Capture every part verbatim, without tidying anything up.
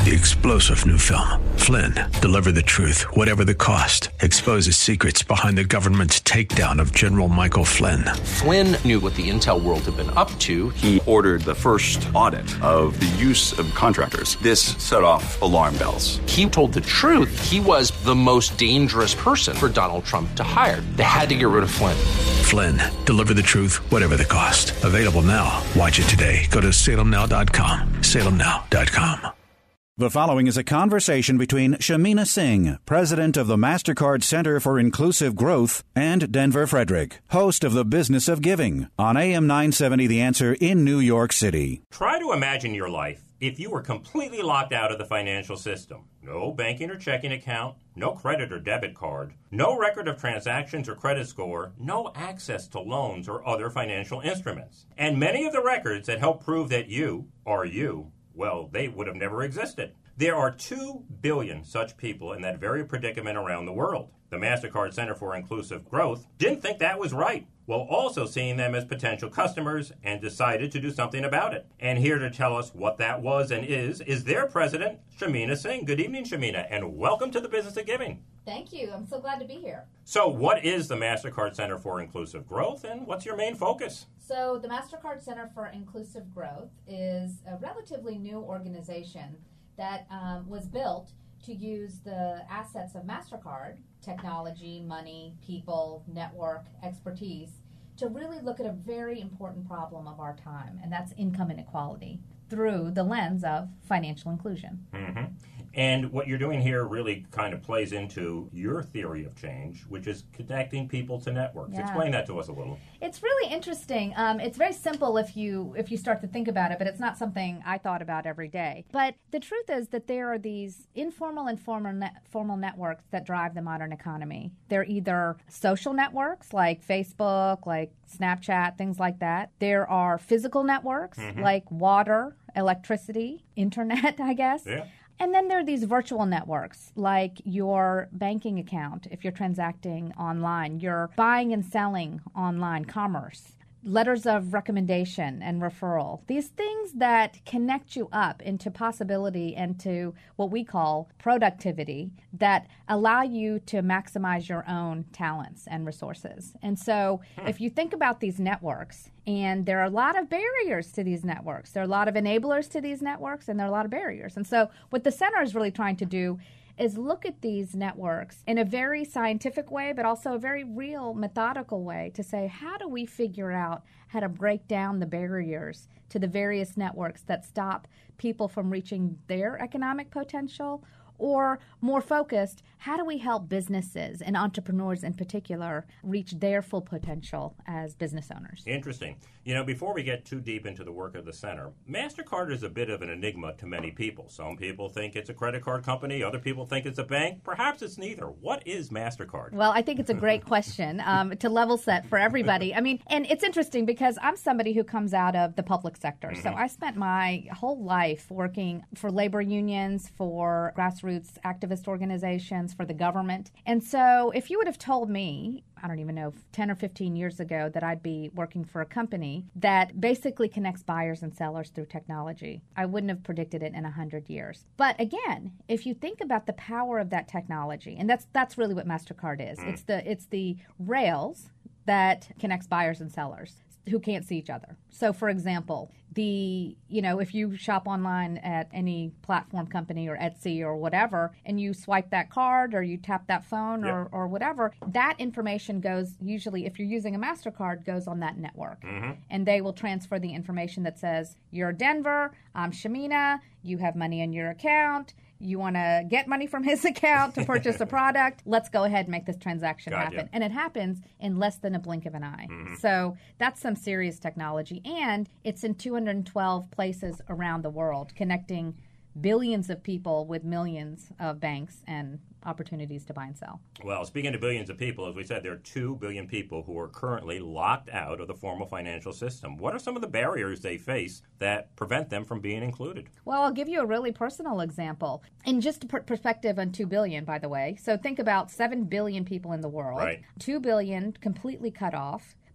The explosive new film, Flynn, deliver the truth, whatever the cost, exposes secrets behind the government's takedown of General Michael Flynn. Flynn knew what the intel world had been up to. He ordered the first audit of the use of contractors. This set off alarm bells. He told the truth. He was the most dangerous person for Donald Trump to hire. They had to get rid of Flynn. Flynn, deliver the truth, whatever the cost. Available now. Watch it today. Go to salem now dot com. salem now dot com. The following is a conversation between Shamina Singh, president of the MasterCard Center for Inclusive Growth, and Denver Frederick, host of The Business of Giving, on A M nine seventy The Answer in New York City. Try to imagine your life if you were completely locked out of the financial system. No banking or checking account, no credit or debit card, no record of transactions or credit score, no access to loans or other financial instruments. And many of the records that help prove that you are you, well, they would have never existed. There are two billion such people in that very predicament around the world. The MasterCard Center for Inclusive Growth didn't think that was right, while also seeing them as potential customers, and decided to do something about it. And here to tell us what that was and is, is their president, Shamina Singh. Good evening, Shamina, and welcome to the Business of Giving. Thank you. I'm so glad to be here. So what is the MasterCard Center for Inclusive Growth, and what's your main focus? So the MasterCard Center for Inclusive Growth is a relatively new organization that um, was built to use the assets of MasterCard, technology, money, people, network, expertise, to really look at a very important problem of our time, and that's income inequality through the lens of financial inclusion. Mm-hmm. And what you're doing here really kind of plays into your theory of change, which is connecting people to networks. Yeah. Explain that to us a little. It's really interesting. Um, it's very simple if you if you start to think about it, but it's not something I thought about every day. But the truth is that there are these informal and formal, net, formal networks that drive the modern economy. They're either social networks like Facebook, like Snapchat, things like that. There are physical networks mm-hmm. like water, electricity, internet, I guess. Yeah. And then there are these virtual networks, like your banking account, if you're transacting online, you're buying and selling online, commerce, letters of recommendation and referral, these things that connect you up into possibility and to what we call productivity that allow you to maximize your own talents and resources. And so hmm. if you think about these networks, and there are a lot of barriers to these networks, there are a lot of enablers to these networks, and there are a lot of barriers. And so what the center is really trying to do is look at these networks in a very scientific way, but also a very real, methodical way to say, how do we figure out how to break down the barriers to the various networks that stop people from reaching their economic potential? Or more focused, how do we help businesses and entrepreneurs in particular reach their full potential as business owners? Interesting. You know, before we get too deep into the work of the center, MasterCard is a bit of an enigma to many people. Some people think it's a credit card company. Other people think it's a bank. Perhaps it's neither. What is MasterCard? Well, I think it's a great question um, to level set for everybody. I mean, and it's interesting because I'm somebody who comes out of the public sector. Mm-hmm. So I spent my whole life working for labor unions, for grassroots activist organizations, for the government. And so if you would have told me, I don't even know, ten or fifteen years ago that I'd be working for a company that basically connects buyers and sellers through technology, I wouldn't have predicted it in one hundred years. But again, if you think about the power of that technology, and that's that's really what MasterCard is. Mm. It's the it's the rails that connects buyers and sellers who can't see each other. So, for example, the, you know, if you shop online at any platform company or Etsy or whatever, and you swipe that card or you tap that phone yep. or, or whatever, that information goes, usually if you're using a MasterCard, goes on that network. Mm-hmm. And they will transfer the information that says, you're Denver, I'm Shamina, you have money in your account, you want to get money from his account to purchase a product, let's go ahead and make this transaction Got happen. You. And it happens in less than a blink of an eye. Mm-hmm. So that's some serious technology. And it's in two hundred twelve places around the world, connecting billions of people with millions of banks and opportunities to buy and sell. Well, speaking of billions of people, as we said, there are two billion people who are currently locked out of the formal financial system. What are some of the barriers they face that prevent them from being included? Well, I'll give you a really personal example. And just to put perspective on two billion, by the way. So think about seven billion people in the world. Right. two billion completely cut off. But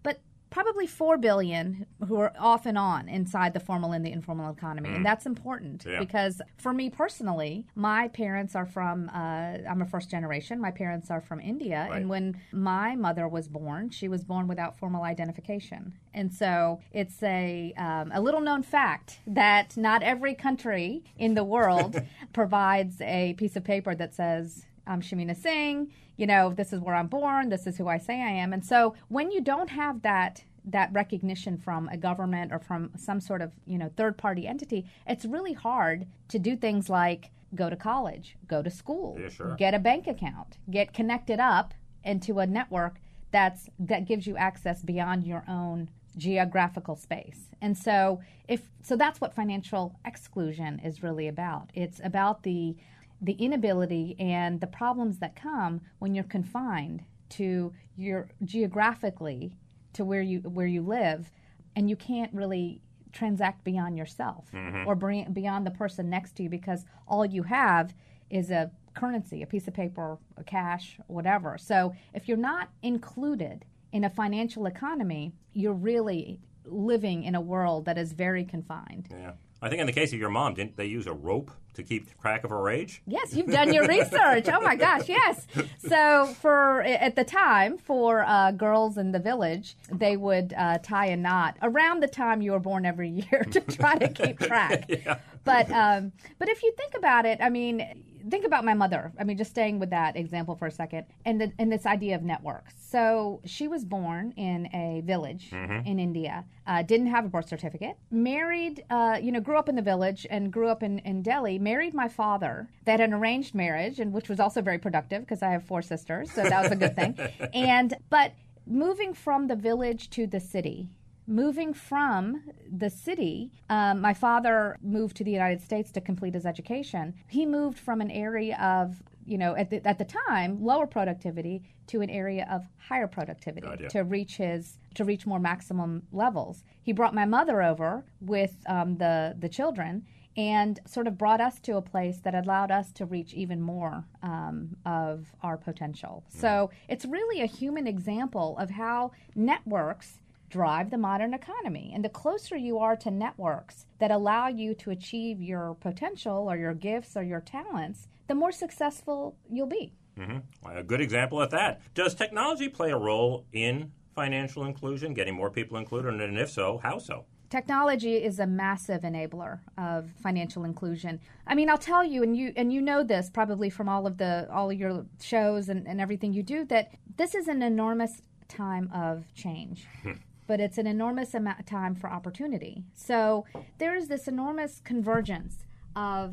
probably four billion who are off and on inside the formal and the informal economy. Mm. And that's important yeah. because for me personally, my parents are from, uh, I'm a first generation. My parents are from India. Right. And when my mother was born, she was born without formal identification. And so it's a, um, a little known fact that not every country in the world provides a piece of paper that says, I'm Shamina Singh, you know, this is where I'm born, this is who I say I am. And so when you don't have that that recognition from a government or from some sort of, you know, third-party entity, it's really hard to do things like go to college, go to school, yeah, sure. get a bank account, get connected up into a network that's that gives you access beyond your own geographical space. And so if so that's what financial exclusion is really about. It's about the the inability and the problems that come when you're confined to your geographically to where you where you live, and you can't really transact beyond yourself mm-hmm. or bring, beyond the person next to you because all you have is a currency, a piece of paper, a cash, whatever. So if you're not included in a financial economy, you're really living in a world that is very confined. Yeah. I think in the case of your mom, didn't they use a rope to keep track of her age? Yes, you've done your research. Oh, my gosh, yes. So for at the time, for uh, girls in the village, they would uh, tie a knot around the time you were born every year to try to keep track. yeah. But um, but if you think about it, I mean, think about my mother. I mean, just staying with that example for a second, and, the, and this idea of networks. So she was born in a village mm-hmm. in India, uh, didn't have a birth certificate, married, uh, you know, grew up in the village and grew up in, in Delhi, married my father. They had an arranged marriage, and which was also very productive because I have four sisters, so that was a good thing. And but moving from the village to the city, Moving from the city, um, my father moved to the United States to complete his education. He moved from an area of, you know, at the, at the time, lower productivity to an area of higher productivity to reach his to reach more maximum levels. He brought my mother over with um, the the children and sort of brought us to a place that allowed us to reach even more um, of our potential. Mm-hmm. So it's really a human example of how networks drive the modern economy. And the closer you are to networks that allow you to achieve your potential or your gifts or your talents, the more successful you'll be. Mm-hmm. A good example at that. Does technology play a role in financial inclusion, getting more people included? And if so, how so? Technology is a massive enabler of financial inclusion. I mean, I'll tell you, and you and you know this probably from all of the all of your shows and, and everything you do, that this is an enormous time of change. But it's an enormous amount of time for opportunity. So there is this enormous convergence of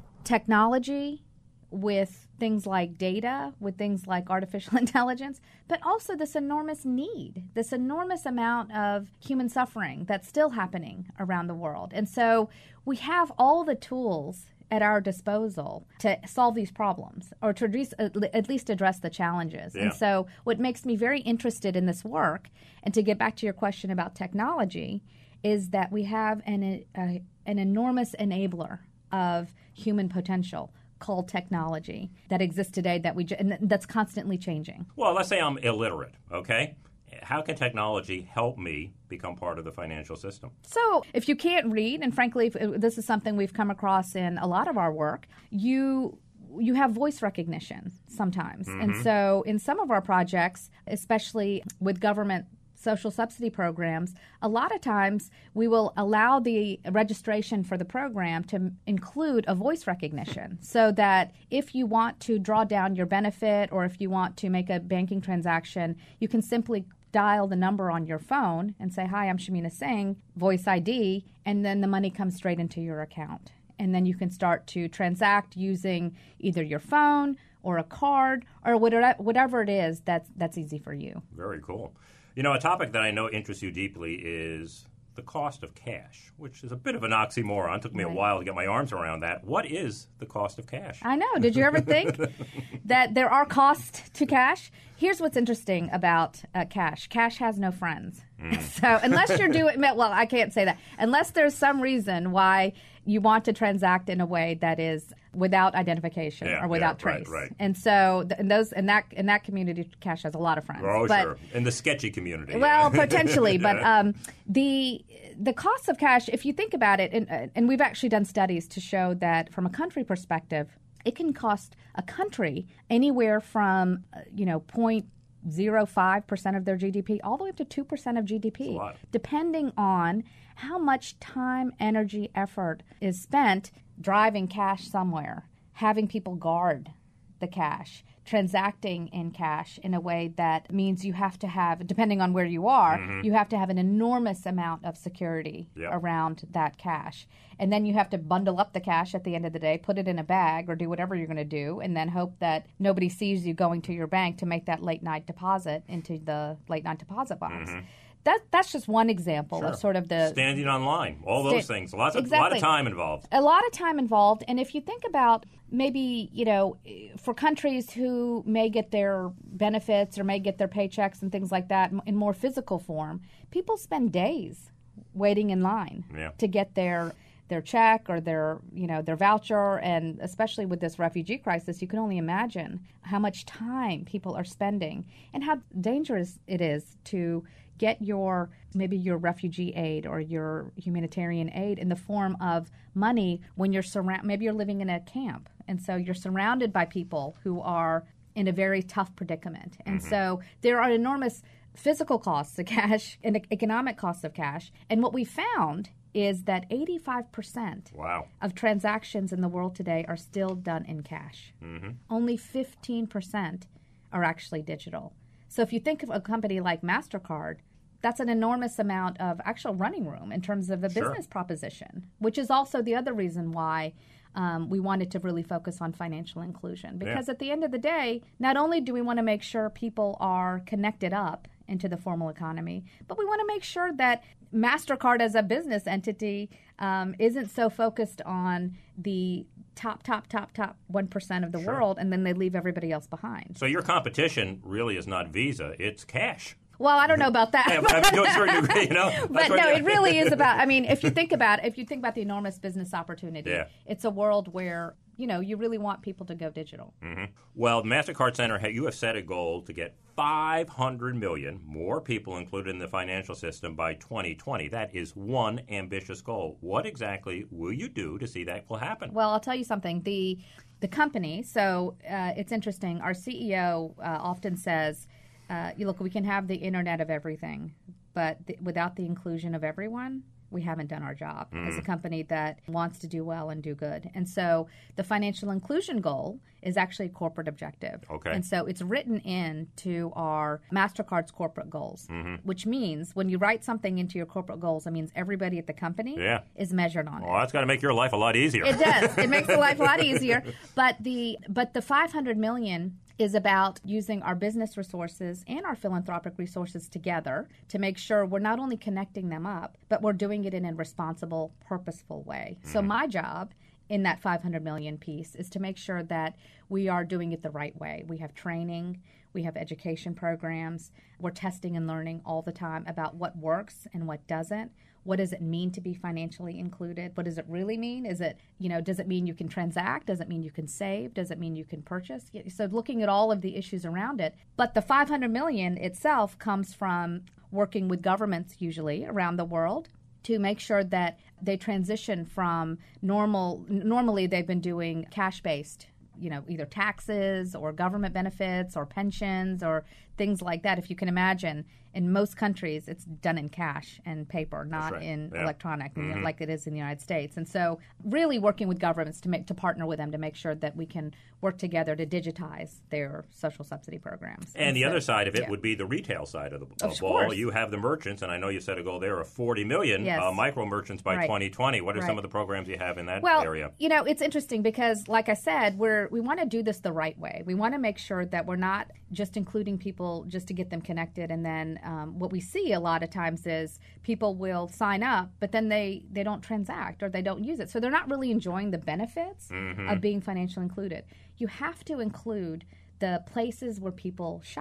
technology with things like data, with things like artificial intelligence, but also this enormous need, this enormous amount of human suffering that's still happening around the world. And so we have all the tools at our disposal to solve these problems or to address, at least address the challenges. Yeah. And so what makes me very interested in this work, and to get back to your question about technology, is that we have an, a, an enormous enabler of human potential called technology that exists today that we and that's constantly changing. Well, let's say I'm illiterate, okay? How can technology help me become part of the financial system? So if you can't read, and frankly, if this is something we've come across in a lot of our work, you you have voice recognition sometimes. Mm-hmm. And so in some of our projects, especially with government social subsidy programs, a lot of times we will allow the registration for the program to include a voice recognition so that if you want to draw down your benefit or if you want to make a banking transaction, you can simply dial the number on your phone and say, hi, I'm Shamina Singh, voice I D, and then the money comes straight into your account. And then you can start to transact using either your phone or a card or whatever, whatever it is that's, that's easy for you. Very cool. You know, a topic that I know interests you deeply is the cost of cash, which is a bit of an oxymoron. It took me right. a while to get my arms around that. What is the cost of cash? I know. Did you ever think that there are costs to cash? Here's what's interesting about uh, cash. Cash has no friends. Mm. So unless you're doing, well, I can't say that. Unless there's some reason why you want to transact in a way that is without identification yeah, or without yeah, trace. Right, right. And so, th- and those in that in that community, Cash has a lot of friends. Oh, but, sure. In the sketchy community. Well, potentially, but um, the the cost of cash, if you think about it, and, and we've actually done studies to show that from a country perspective, it can cost a country anywhere from uh, you know point zero five percent of their G D P all the way up to two percent of G D P, depending on how much time, energy, effort is spent driving cash somewhere, having people guard the cash, transacting in cash in a way that means you have to have, depending on where you are, mm-hmm. you have to have an enormous amount of security yep. around that cash. And then you have to bundle up the cash at the end of the day, put it in a bag or do whatever you're going to do, and then hope that nobody sees you going to your bank to make that late night deposit into the late night deposit box. Mm-hmm. That That's just one example sure. of sort of the... Standing online, all those sta- things. Lots of, exactly. lot of time involved. A lot of time involved. And if you think about maybe, you know, for countries who may get their benefits or may get their paychecks and things like that in more physical form, people spend days waiting in line yeah. to get their... their check or their, you know, their voucher, and especially with this refugee crisis, you can only imagine how much time people are spending and how dangerous it is to get your, maybe your refugee aid or your humanitarian aid in the form of money when you're surround, maybe you're living in a camp, and so you're surrounded by people who are in a very tough predicament. And mm-hmm. so there are enormous physical costs of cash and economic costs of cash. And what we found is that eighty-five percent wow. of transactions in the world today are still done in cash. Mm-hmm. Only fifteen percent are actually digital. So if you think of a company like MasterCard, that's an enormous amount of actual running room in terms of a sure. business proposition, which is also the other reason why um, we wanted to really focus on financial inclusion. Because yeah. at the end of the day, not only do we want to make sure people are connected up into the formal economy, but we want to make sure that MasterCard as a business entity um, isn't so focused on the top, top, top, top one percent of the sure. world, and then they leave everybody else behind. So your competition really is not Visa, it's cash. Well, I don't know about that. yeah, but, to a certain degree, you know, but no, it really is about, I mean, if you think about if you think about the enormous business opportunity, yeah. it's a world where, you know, you really want people to go digital. Mm-hmm. Well, MasterCard Center, you have set a goal to get five hundred million more people included in the financial system by twenty twenty. That is one ambitious goal. What exactly will you do to see that will happen? Well, I'll tell you something. The the company, so uh, it's interesting. Our C E O uh, often says, uh, you look, we can have the Internet of everything, but th- without the inclusion of everyone, we haven't done our job mm. as a company that wants to do well and do good. And so the financial inclusion goal is actually a corporate objective. Okay. And so it's written into our MasterCard's corporate goals, mm-hmm. which means when you write something into your corporate goals, it means everybody at the company yeah. is measured on well, it. That's got to make your life a lot easier. It does. It makes the life a lot easier. But the but the five hundred million is about using our business resources and our philanthropic resources together to make sure we're not only connecting them up, but we're doing it in a responsible, purposeful way. Mm-hmm. So my job in that five hundred million piece is to make sure that we are doing it the right way. We have training, we have education programs, we're testing and learning all the time about what works and what doesn't. What does it mean to be financially included? What does it really mean? Is it, you know, does it mean you can transact? Does it mean you can save? Does it mean you can purchase? So looking at all of the issues around it. But the five hundred million itself comes from working with governments usually around the world to make sure that they transition from normal, normally they've been doing cash-based, you know, either taxes or government benefits or pensions or things like that. If you can imagine, in most countries, it's done in cash and paper, not right. in yeah. electronic, mm-hmm. you know, like it is in the United States. And so really working with governments to make to partner with them to make sure that we can work together to digitize their social subsidy programs. And, and the so, other side of it yeah. would be the retail side of the of of ball. course. You have the merchants, and I know you set a goal there of forty million yes. uh, micro merchants by right. twenty twenty. What are right. some of the programs you have in that well, area? You know, it's interesting because, like I said, we're we want to do this the right way. We want to make sure that we're not just including people just to get them connected, and then um, what we see a lot of times is people will sign up, but then they, they don't transact or they don't use it. So they're not really enjoying the benefits mm-hmm. of being financially included. You have to include the places where people shop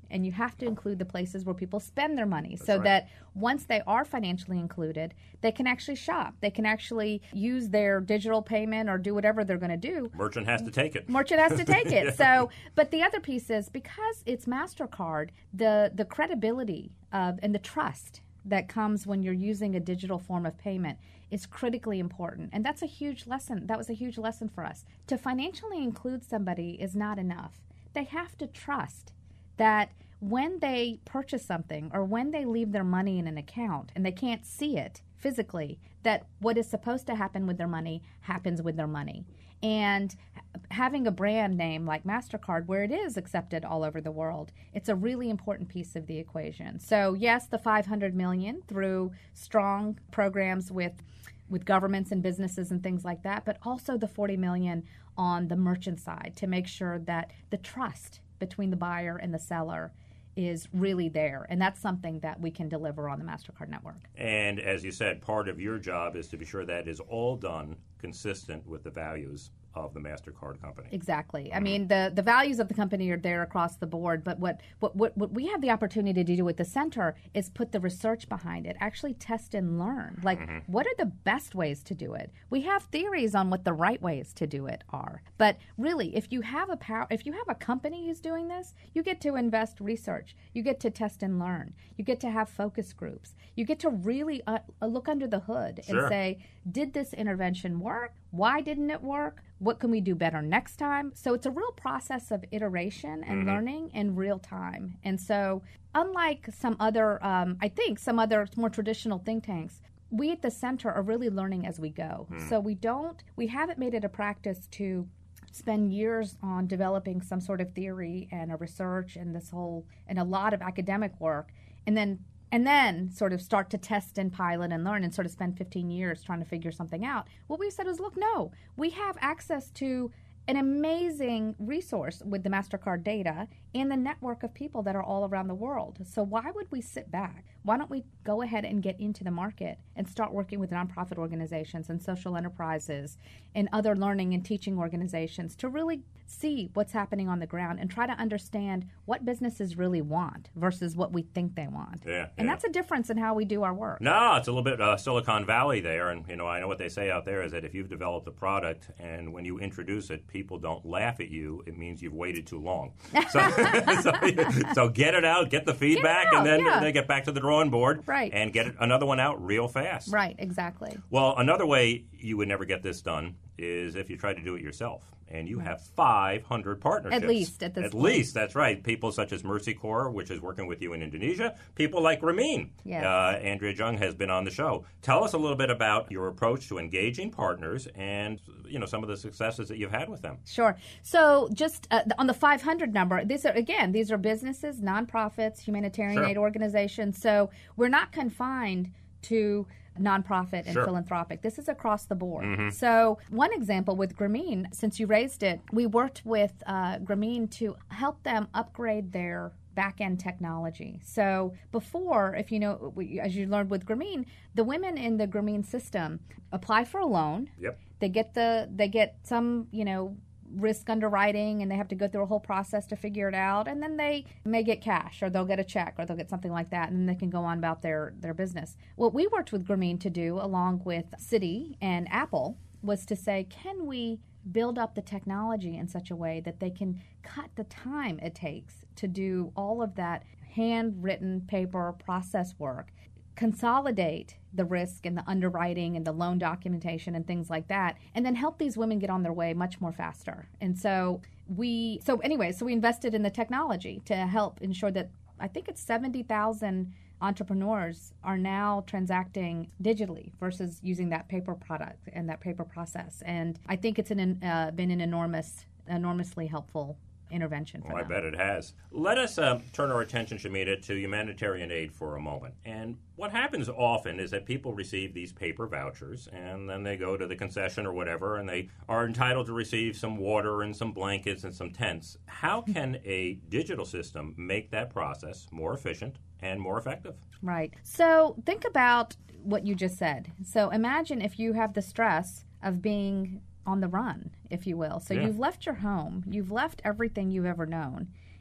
and you have to include the places where people spend their money. That's so right. that once they are financially included, they can actually shop. They can actually use their digital payment or do whatever they're going to do. Merchant has to take it. Merchant has to take it. So, but the other piece is because it's MasterCard, the the credibility of, and the trust that comes when you're using a digital form of payment is critically important. And that's a huge lesson. That was a huge lesson for us. To financially include somebody is not enough. They have to trust that when they purchase something or when they leave their money in an account and they can't see it physically, that what is supposed to happen with their money happens with their money. And having a brand name like MasterCard, where it is accepted all over the world, it's a really important piece of the equation. So yes, the five hundred million dollars through strong programs with with governments and businesses and things like that, but also the forty million dollars on the merchant side to make sure that the trust between the buyer and the seller is really there. And that's something that we can deliver on the MasterCard network. And as you said, part of your job is to be sure that is all done consistent with the values of the MasterCard company. Exactly. I mean, the, the values of the company are there across the board, but what, what, what, what we have the opportunity to do at the center is put the research behind it, actually test and learn. Like, mm-hmm. what are the best ways to do it? We have theories on what the right ways to do it are. But really, if you have a power, if you have a company who's doing this, you get to invest research. You get to test and learn. You get to have focus groups. You get to really uh, look under the hood sure. and say, did this intervention work? Why didn't it work? What can we do better next time? So it's a real process of iteration and mm-hmm. learning in real time. And so unlike some other, um, I think, some other more traditional think tanks, we at the center are really learning as we go. Mm. So we don't, we haven't made it a practice to spend years on developing some sort of theory and a research and this whole, and a lot of academic work, and then and then sort of start to test and pilot and learn and sort of spend fifteen years trying to figure something out. What we said was, look, no, we have access to an amazing resource with the MasterCard data and the network of people that are all around the world. So why would we sit back? Why don't we go ahead and get into the market and start working with nonprofit organizations and social enterprises and other learning and teaching organizations to really see what's happening on the ground and try to understand what businesses really want versus what we think they want. Yeah, and yeah. that's a difference in how we do our work. No, it's a little bit uh, Silicon Valley there. And, you know, I know what they say out there is that if you've developed a product and when you introduce it, people don't laugh at you, it means you've waited too long. So, so, so get it out, get the feedback, get out, and then yeah. they get back to the drawing board right. and get another one out real fast. Right, exactly. Well, another way you would never get this done is if you try to do it yourself. And you have five hundred partnerships. At least at this At point. least, that's right. People such as Mercy Corps, which is working with you in Indonesia. People like Ramin. Yes. Uh, Andrea Jung has been on the show. Tell us a little bit about your approach to engaging partners and, you know, some of the successes that you've had with them. Sure. So just uh, on the five hundred number, these are, again, these are businesses, nonprofits, humanitarian Sure. aid organizations. So we're not confined to nonprofit and sure. philanthropic. This is across the board. Mm-hmm. So one example with Grameen, since you raised it, we worked with uh, Grameen to help them upgrade their back-end technology. So before, if you know, as you learned with Grameen, the women in the Grameen system apply for a loan. Yep. They get the they get some, you know, risk underwriting, and they have to go through a whole process to figure it out, and then they may get cash or they'll get a check or they'll get something like that, and then they can go on about their, their business. What we worked with Grameen to do, along with Citi and Apple, was to say, can we build up the technology in such a way that they can cut the time it takes to do all of that handwritten paper process work, consolidate the risk and the underwriting and the loan documentation and things like that, and then help these women get on their way much more faster. And so we, so anyway, so we invested in the technology to help ensure that I think it's seventy thousand entrepreneurs are now transacting digitally versus using that paper product and that paper process. And I think it's an, uh, been an enormous, enormously helpful intervention for well, them. I bet it has. Let us uh, turn our attention, Shamita, to humanitarian aid for a moment. And what happens often is that people receive these paper vouchers, and then they go to the concession or whatever, and they are entitled to receive some water and some blankets and some tents. How can a digital system make that process more efficient and more effective? Right. So think about what you just said. So imagine if you have the stress of being on the run, if you will. So yeah. you've left your home, you've left everything you've ever known,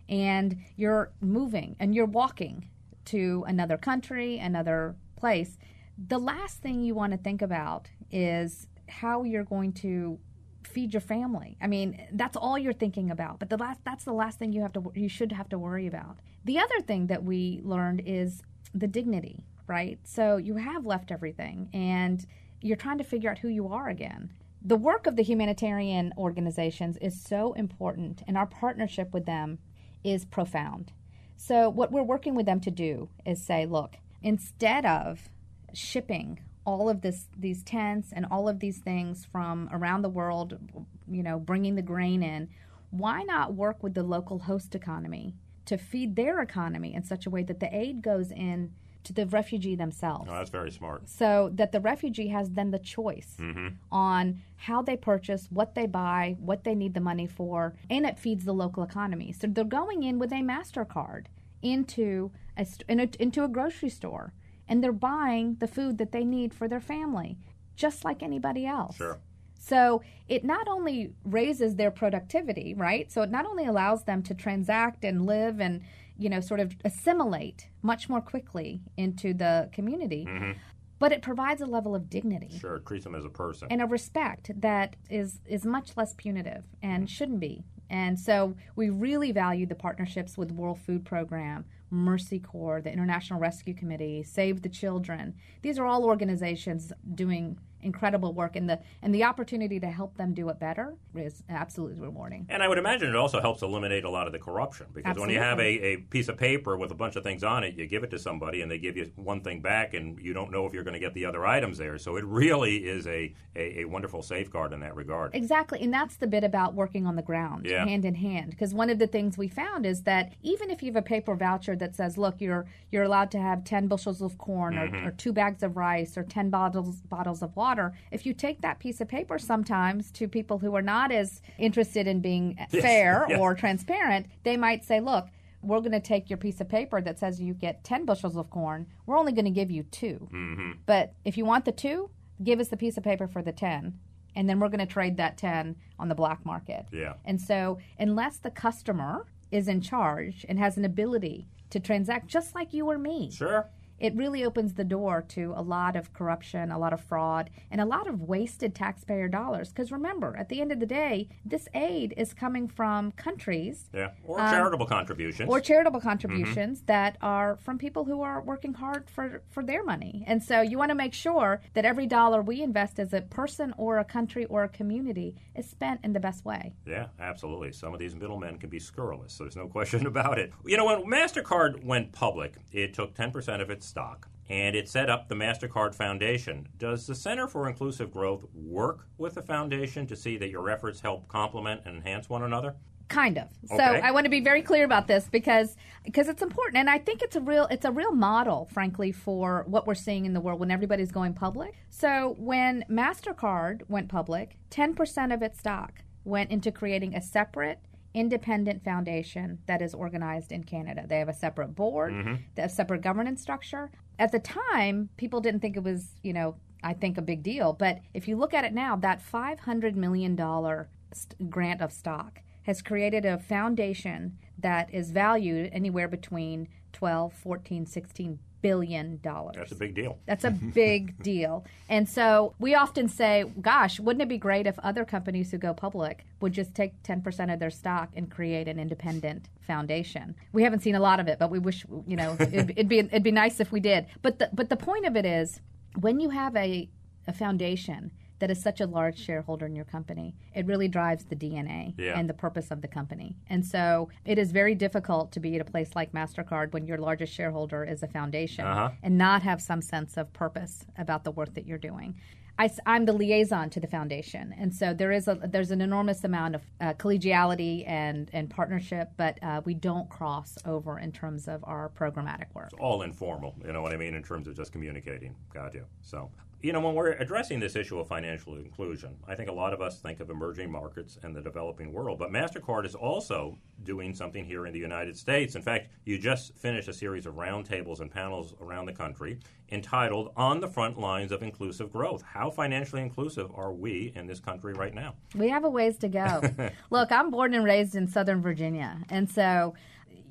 and you're moving and you're walking to another country, another place, the last thing you want to think about is how you're going to feed your family. I mean, that's all you're thinking about. But the last that's the last thing you have to you should have to worry about. The other thing that we learned is the dignity, right? So you have left everything and you're trying to figure out who you are again. The work of the humanitarian organizations is so important, and our partnership with them is profound. So what we're working with them to do is say, look, instead of shipping all of this, these tents and all of these things from around the world, you know, bringing the grain in, why not work with the local host economy to feed their economy in such a way that the aid goes in to the refugee themselves? Oh, that's very smart. So that the refugee has then the choice mm-hmm. on how they purchase, what they buy, what they need the money for, and it feeds the local economy. So they're going in with a MasterCard into a, in a, into a grocery store, and they're buying the food that they need for their family, just like anybody else. Sure. So it not only raises their productivity, right? So it not only allows them to transact and live and, you know, sort of assimilate much more quickly into the community, mm-hmm. but it provides a level of dignity. Sure, it treats them as a person. And a respect that is, is much less punitive and shouldn't be. And so we really value the partnerships with World Food Program, Mercy Corps, the International Rescue Committee, Save the Children. These are all organizations doing incredible work, and the and the opportunity to help them do it better is absolutely rewarding. And I would imagine it also helps eliminate a lot of the corruption, because absolutely. when you have a, a piece of paper with a bunch of things on it, you give it to somebody and they give you one thing back and you don't know if you're going to get the other items there. So it really is a, a, a wonderful safeguard in that regard. Exactly, and that's the bit about working on the ground, yeah. hand in hand, because one of the things we found is that even if you have a paper voucher that says, look, you're you're allowed to have ten bushels of corn mm-hmm. or, or two bags of rice or ten bottles bottles of water, if you take that piece of paper sometimes to people who are not as interested in being yes. fair yeah. or transparent, they might say, look, we're going to take your piece of paper that says you get ten bushels of corn. We're only going to give you two. Mm-hmm. But if you want the two, give us the piece of paper for the ten. And then we're going to trade that ten on the black market. Yeah. And so unless the customer is in charge and has an ability to transact just like you or me, sure, it really opens the door to a lot of corruption, a lot of fraud, and a lot of wasted taxpayer dollars. Because remember, at the end of the day, this aid is coming from countries. Yeah, or um, charitable contributions. Or charitable contributions mm-hmm. that are from people who are working hard for, for their money. And so you want to make sure that every dollar we invest as a person or a country or a community is spent in the best way. Yeah, absolutely. Some of these middlemen can be scurrilous, so there's no question about it. You know, when MasterCard went public, it took ten percent of its stock, and it set up the MasterCard Foundation. Does the Center for Inclusive Growth work with the foundation to see that your efforts help complement and enhance one another? Kind of. So okay. I want to be very clear about this because because it's important, and I think it's a real it's a real model, frankly, for what we're seeing in the world when everybody's going public. So when MasterCard went public, ten percent of its stock went into creating a separate independent foundation that is organized in Canada. They have a separate board, mm-hmm. they have a separate governance structure. At the time, people didn't think it was, you know, I think a big deal. But if you look at it now, that five hundred million dollars st- grant of stock has created a foundation that is valued anywhere between twelve, fourteen, sixteen billion dollars. That's a big deal. That's a big deal. And so we often say, gosh, wouldn't it be great if other companies who go public would just take ten percent of their stock and create an independent foundation? We haven't seen a lot of it, but we wish, you know, it'd, it'd be it'd be nice if we did. But the, but the point of it is, when you have a, a foundation that is such a large shareholder in your company, it really drives the D N A yeah. and the purpose of the company. And so it is very difficult to be at a place like MasterCard when your largest shareholder is a foundation uh-huh. and not have some sense of purpose about the work that you're doing. I, I'm the liaison to the foundation, and so there is a there's an enormous amount of uh, collegiality and, and partnership, but uh, we don't cross over in terms of our programmatic work. It's all informal, you know what I mean, in terms of just communicating. Got you. So, you know, when we're addressing this issue of financial inclusion, I think a lot of us think of emerging markets and the developing world, but MasterCard is also doing something here in the United States. In fact, you just finished a series of roundtables and panels around the country entitled On the Front Lines of Inclusive Growth. How financially inclusive are we in this country right now? We have a ways to go. Look, I'm born and raised in Southern Virginia, and so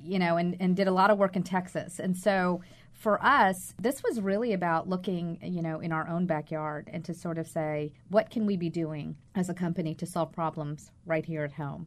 you know, and, and did a lot of work in Texas. And so for us, this was really about looking, you know, in our own backyard and to sort of say, what can we be doing as a company to solve problems right here at home?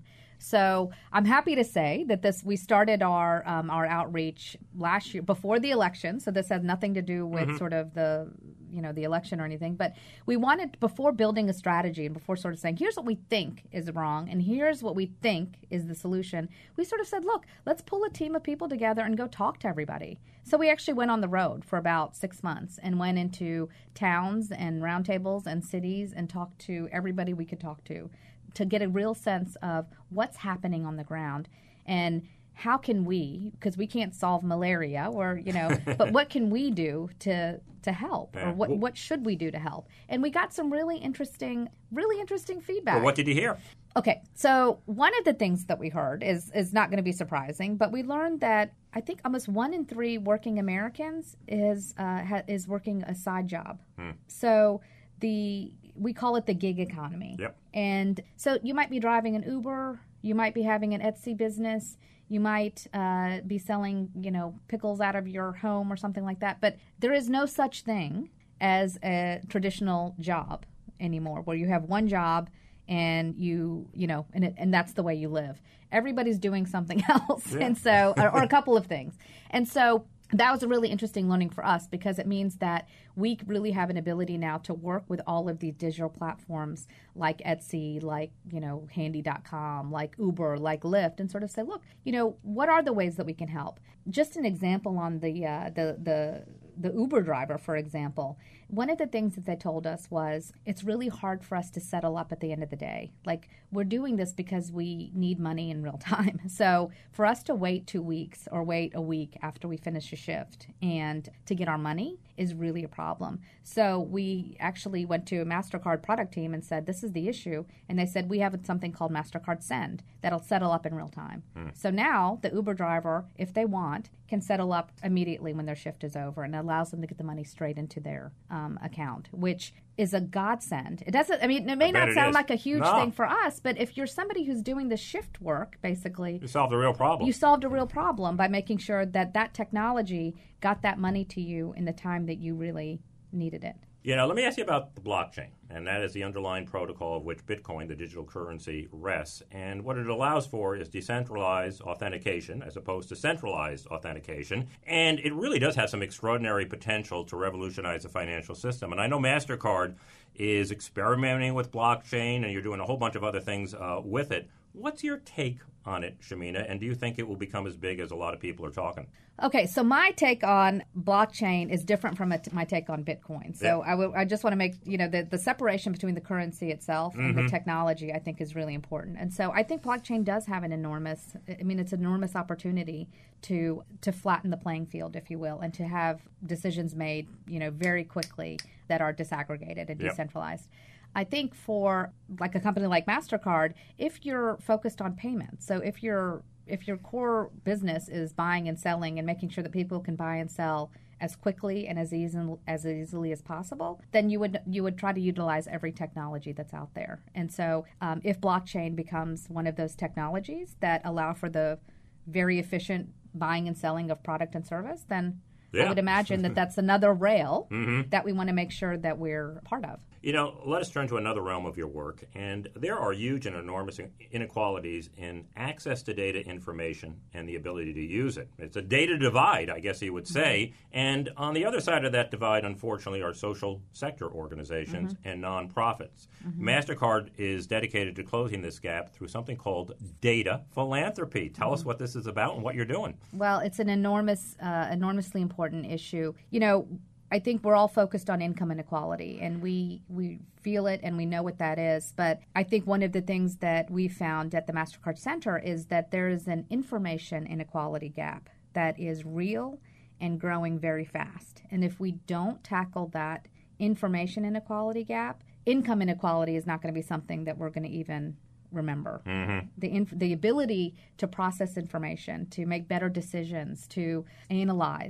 So I'm happy to say that this we started our um, our outreach last year before the election. So this has nothing to do with mm-hmm. sort of the you know the election or anything. But we wanted, before building a strategy and before sort of saying, here's what we think is wrong and here's what we think is the solution, we sort of said, look, let's pull a team of people together and go talk to everybody. So we actually went on the road for about six months and went into towns and roundtables and cities and talked to everybody we could talk to, to get a real sense of what's happening on the ground and how can we, because we can't solve malaria or, you know, but what can we do to to help yeah. or what, what should we do to help? And we got some really interesting, really interesting feedback. Well, what did you hear? Okay, so one of the things that we heard is is not going to be surprising, but we learned that I think almost one in three working Americans is uh, ha- is working a side job. Hmm. So the we call it the gig economy. Yep. And so you might be driving an Uber, you might be having an Etsy business, you might uh, be selling, you know, pickles out of your home or something like that. But there is no such thing as a traditional job anymore, where you have one job and you, you know, and it, and that's the way you live. Everybody's doing something else, yeah. and so or, or a couple of things, and so. That was a really interesting learning for us because it means that we really have an ability now to work with all of these digital platforms like Etsy, like, you know, handy dot com, like Uber, like Lyft, and sort of say, look, you know, what are the ways that we can help? Just an example on the uh, the the the Uber driver, for example. One of the things that they told us was it's really hard for us to settle up at the end of the day. Like, we're doing this because we need money in real time. So for us to wait two weeks or wait a week after we finish a shift and to get our money is really a problem. So we actually went to a MasterCard product team and said, this is the issue. And they said, we have something called MasterCard Send that'll settle up in real time. Mm. So now the Uber driver, if they want, can settle up immediately when their shift is over, and it allows them to get the money straight into their um, account, which is a godsend. It doesn't, I mean, it may I not sound is. like a huge no. thing for us, but if you're somebody who's doing the shift work, basically, you solved a real problem. You solved a real problem by making sure that that technology got that money to you in the time that you really needed it. You know, let me ask you about the blockchain, and that is the underlying protocol of which Bitcoin, the digital currency, rests. And what it allows for is decentralized authentication as opposed to centralized authentication. And it really does have some extraordinary potential to revolutionize the financial system. And I know MasterCard is experimenting with blockchain, and you're doing a whole bunch of other things uh, with it. What's your take on it, Shamina, and do you think it will become as big as a lot of people are talking? Okay, so my take on blockchain is different from my take on Bitcoin. So yeah. I, w- I just want to make, you know, the, the separation between the currency itself mm-hmm. and the technology, I think, is really important. And so I think blockchain does have an enormous, I mean, it's an enormous opportunity to to flatten the playing field, if you will, and to have decisions made, you know, very quickly that are disaggregated and yep. decentralized. I think for like a company like MasterCard, if you're focused on payments, so if you're if your core business is buying and selling and making sure that people can buy and sell as quickly and as easy as easily as possible, then you would you would try to utilize every technology that's out there. And so um, if blockchain becomes one of those technologies that allow for the very efficient buying and selling of product and service, then yeah. I would imagine that that's another rail mm-hmm. that we want to make sure that we're part of. You know, let us turn to another realm of your work, and there are huge and enormous inequalities in access to data information and the ability to use it. It's a data divide, I guess you would say, mm-hmm. and on the other side of that divide, unfortunately, are social sector organizations mm-hmm. and nonprofits. Mm-hmm. MasterCard is dedicated to closing this gap through something called data philanthropy. Tell mm-hmm. us what this is about and what you're doing. Well, it's an enormous, uh, enormously important issue. You know, I think we're all focused on income inequality, and we we feel it and we know what that is. But I think one of the things that we found at the MasterCard Center is that there is an information inequality gap that is real and growing very fast. And if we don't tackle that information inequality gap, income inequality is not going to be something that we're going to even remember. Mm-hmm. The inf- the ability to process information, to make better decisions, to analyze,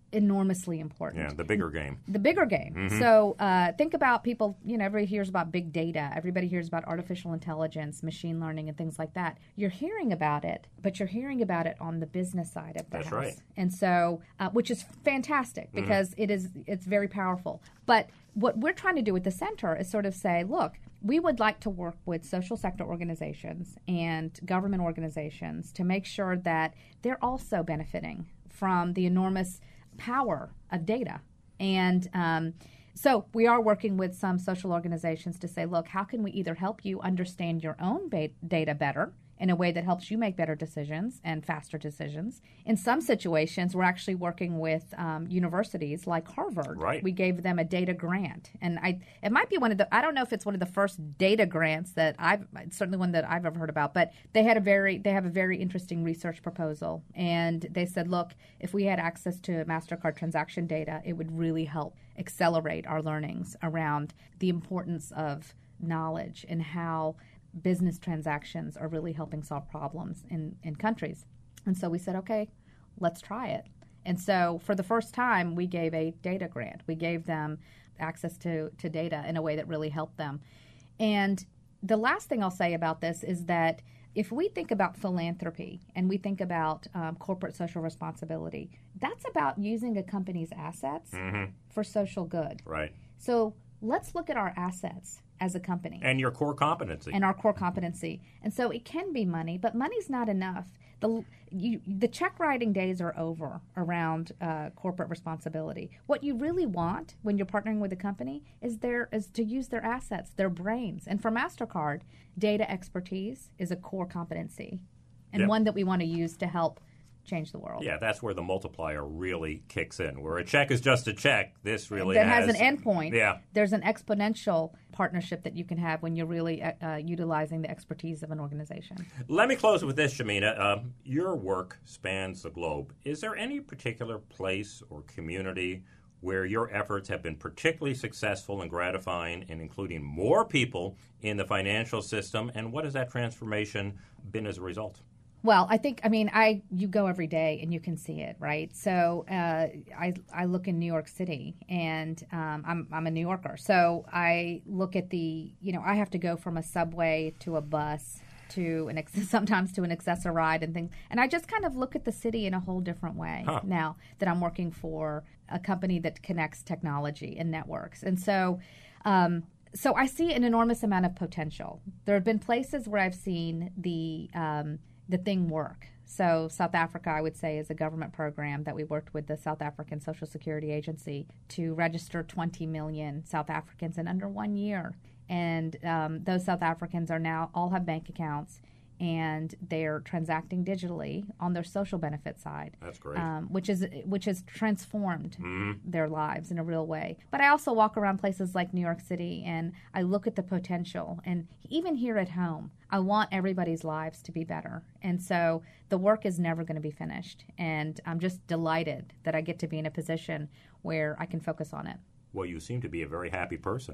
enormously important. Yeah, the bigger game. The bigger game. Mm-hmm. So uh, think about people, you know, everybody hears about big data. Everybody hears about artificial intelligence, machine learning, and things like that. You're hearing about it, but you're hearing about it on the business side of the That's house. right. And so, uh, which is fantastic because mm-hmm. it is, it's very powerful. But what we're trying to do with the center is sort of say, look, we would like to work with social sector organizations and government organizations to make sure that they're also benefiting from the enormous power of data. And um, so we are working with some social organizations to say, look, how can we either help you understand your own ba- data better in a way that helps you make better decisions and faster decisions. In some situations, we're actually working with um, universities like Harvard. Right. We gave them a data grant. And I it might be one of the, I don't know if it's one of the first data grants that I've, it's certainly one that I've ever heard about, but they had a very, they have a very interesting research proposal. And they said, look, if we had access to MasterCard transaction data, it would really help accelerate our learnings around the importance of knowledge and how business transactions are really helping solve problems in, in countries. And so we said, okay, let's try it. And so for the first time, we gave a data grant. We gave them access to, to data in a way that really helped them. And the last thing I'll say about this is that if we think about philanthropy and we think about um, corporate social responsibility, that's about using a company's assets mm-hmm. for social good. Right. So let's look at our assets as a company. And your core competency. And our core competency. And so it can be money, but money's not enough. The you, the check writing days are over around uh, corporate responsibility. What you really want when you're partnering with a company is their is to use their assets, their brains. And for MasterCard, data expertise is a core competency and yep. one that we want to use to help change the world. Yeah, that's where the multiplier really kicks in. Where a check is just a check, this really that has... has an endpoint. Yeah. There's an exponential partnership that you can have when you're really uh, utilizing the expertise of an organization. Let me close with this, Shamina. Uh, your work spans the globe. Is there any particular place or community where your efforts have been particularly successful and gratifying in including more people in the financial system? And what has that transformation been as a result? Well, I think, I mean, I you go every day and you can see it, right? So uh, I I look in New York City, and um, I'm I'm a New Yorker. So I look at the, you know, I have to go from a subway to a bus to an sometimes to an Access-a-Ride and things. And I just kind of look at the city in a whole different way huh. now that I'm working for a company that connects technology and networks. And so um, so I see an enormous amount of potential. There have been places where I've seen the um, the thing work. So South Africa, I would say, is a government program that we worked with the South African Social Security Agency to register twenty million South Africans in under one year. And um, those South Africans are now all have bank accounts, and they're transacting digitally on their social benefit side. That's great. Um, which is which has transformed mm-hmm. their lives in a real way. But I also walk around places like New York City, and I look at the potential. And even here at home, I want everybody's lives to be better. And so the work is never going to be finished. And I'm just delighted that I get to be in a position where I can focus on it. Well, you seem to be a very happy person.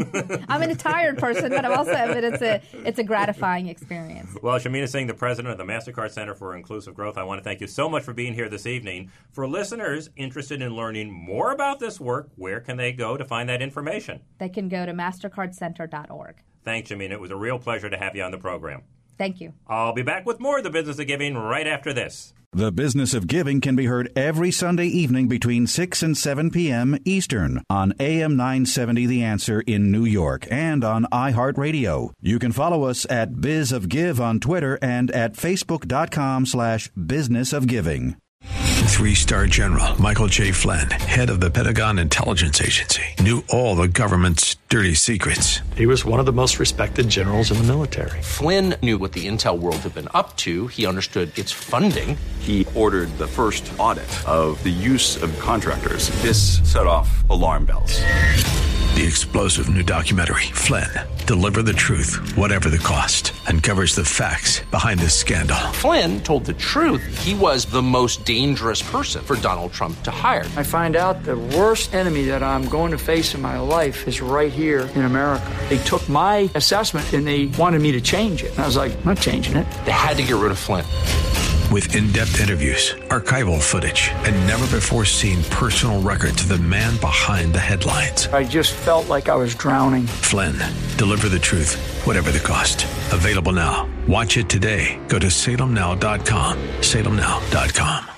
I'm a tired person, but I'm also, but it's a it's a gratifying experience. Well, Shamina Singh, the president of the MasterCard Center for Inclusive Growth, I want to thank you so much for being here this evening. For listeners interested in learning more about this work, where can they go to find that information? They can go to mastercard center dot org. Thanks, Shamina. It was a real pleasure to have you on the program. Thank you. I'll be back with more of The Business of Giving right after this. The Business of Giving can be heard every Sunday evening between six and seven p.m. Eastern on A M nine seventy The Answer in New York and on iHeartRadio. You can follow us at Biz of Give on Twitter and at facebook.com slash Business of Giving. Three-star General Michael J. Flynn, head of the Pentagon Intelligence Agency, knew all the government's dirty secrets. He was one of the most respected generals in the military. Flynn knew what the intel world had been up to. He understood its funding. He ordered the first audit of the use of contractors. This set off alarm bells. The explosive new documentary, Flynn, Deliver the Truth, Whatever the Cost, uncovers the facts behind this scandal. Flynn told the truth. He was the most dangerous person for Donald Trump to hire. I find out the worst enemy that I'm going to face in my life is right here in America. They took my assessment and they wanted me to change it. And I was like, I'm not changing it. They had to get rid of Flynn. With in-depth interviews, archival footage, and never-before-seen personal records of the man behind the headlines. I just felt like I was drowning. Flynn, deliver the truth, whatever the cost. Available now. Watch it today. Go to salem now dot com. salem now dot com.